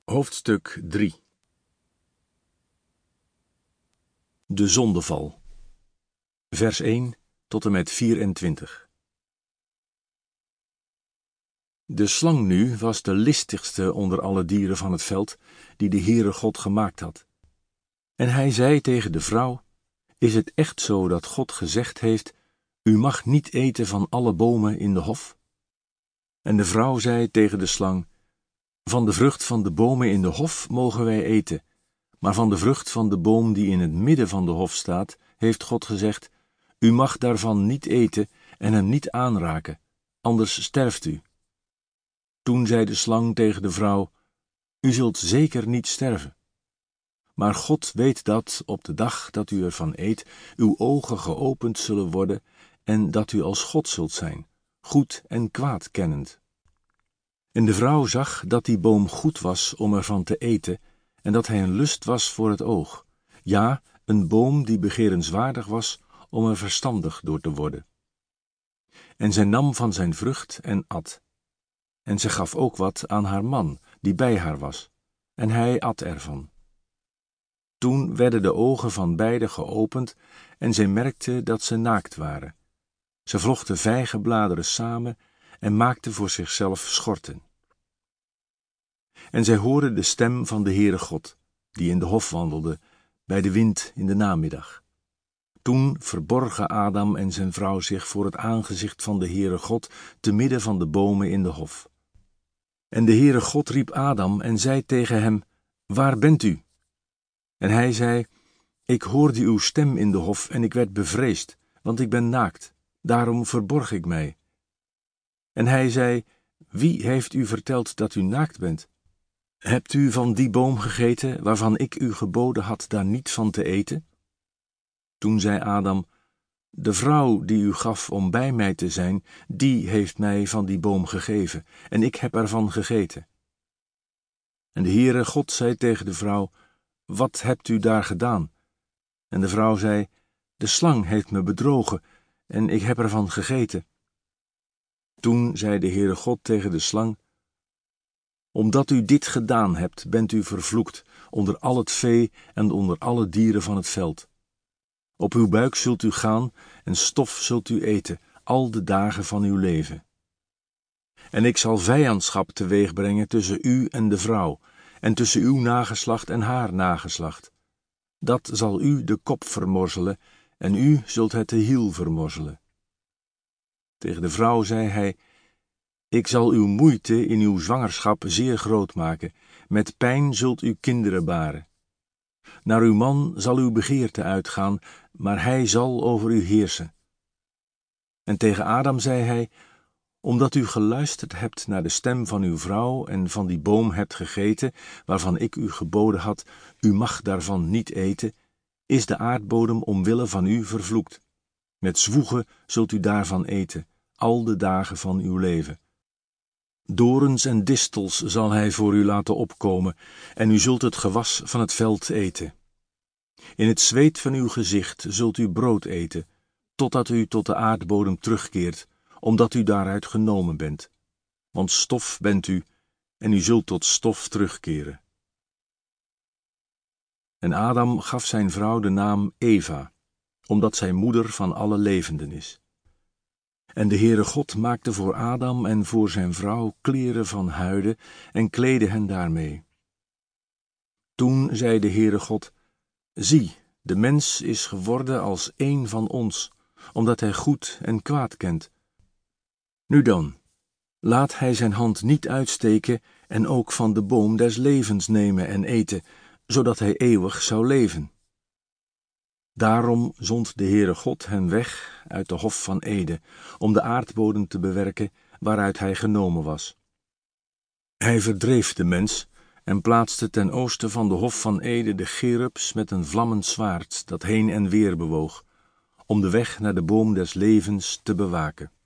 Hoofdstuk 3. De zondeval. Vers 1 tot en met 24. De slang nu was de listigste onder alle dieren van het veld, die de Heere God gemaakt had. En hij zei tegen de vrouw: Is het echt zo dat God gezegd heeft: U mag niet eten van alle bomen in de hof? En de vrouw zei tegen de slang: Van de vrucht van de bomen in de hof mogen wij eten, maar van de vrucht van de boom die in het midden van de hof staat, heeft God gezegd: U mag daarvan niet eten en hem niet aanraken, anders sterft u. Toen zei de slang tegen de vrouw: U zult zeker niet sterven. Maar God weet dat op de dag dat u ervan eet, uw ogen geopend zullen worden en dat u als God zult zijn, goed en kwaad kennend. En de vrouw zag dat die boom goed was om ervan te eten en dat hij een lust was voor het oog, ja, een boom die begerenswaardig was om er verstandig door te worden. En zij nam van zijn vrucht en at. En zij gaf ook wat aan haar man, die bij haar was, en hij at ervan. Toen werden de ogen van beiden geopend en zij merkte dat ze naakt waren. Ze vlochten vijgenbladeren samen en maakten voor zichzelf schorten. En zij hoorden de stem van de Heere God, die in de hof wandelde, bij de wind in de namiddag. Toen verborgen Adam en zijn vrouw zich voor het aangezicht van de Heere God, te midden van de bomen in de hof. En de Heere God riep Adam en zei tegen hem: Waar bent u? En hij zei: Ik hoorde uw stem in de hof en ik werd bevreesd, want ik ben naakt, daarom verborg ik mij. En hij zei: Wie heeft u verteld dat u naakt bent? Hebt u van die boom gegeten, waarvan ik u geboden had daar niet van te eten? Toen zei Adam: De vrouw die u gaf om bij mij te zijn, die heeft mij van die boom gegeven, en ik heb ervan gegeten. En de Heere God zei tegen de vrouw: Wat hebt u daar gedaan? En de vrouw zei: De slang heeft me bedrogen, en ik heb ervan gegeten. Toen zei de Heere God tegen de slang: Omdat u dit gedaan hebt, bent u vervloekt onder al het vee en onder alle dieren van het veld. Op uw buik zult u gaan en stof zult u eten, al de dagen van uw leven. En ik zal vijandschap teweeg brengen tussen u en de vrouw, en tussen uw nageslacht en haar nageslacht. Dat zal u de kop vermorzelen, en u zult het de hiel vermorzelen. Tegen de vrouw zei hij: Ik zal uw moeite in uw zwangerschap zeer groot maken, met pijn zult u kinderen baren. Naar uw man zal uw begeerte uitgaan, maar hij zal over u heersen. En tegen Adam zei hij: Omdat u geluisterd hebt naar de stem van uw vrouw en van die boom hebt gegeten, waarvan ik u geboden had: U mag daarvan niet eten, is de aardbodem omwille van u vervloekt. Met zwoegen zult u daarvan eten, al de dagen van uw leven. Dorens en distels zal hij voor u laten opkomen, en u zult het gewas van het veld eten. In het zweet van uw gezicht zult u brood eten, totdat u tot de aardbodem terugkeert, omdat u daaruit genomen bent. Want stof bent u, en u zult tot stof terugkeren. En Adam gaf zijn vrouw de naam Eva, omdat zij moeder van alle levenden is. En de Heere God maakte voor Adam en voor zijn vrouw kleren van huiden en kleedde hen daarmee. Toen zei de Heere God: Zie, de mens is geworden als één van ons, omdat hij goed en kwaad kent. Nu dan, laat hij zijn hand niet uitsteken en ook van de boom des levens nemen en eten, zodat hij eeuwig zou leven. Daarom zond de Heere God hem weg uit de hof van Eden, om de aardbodem te bewerken waaruit hij genomen was. Hij verdreef de mens en plaatste ten oosten van de hof van Eden de cherubs met een vlammend zwaard dat heen en weer bewoog, om de weg naar de boom des levens te bewaken.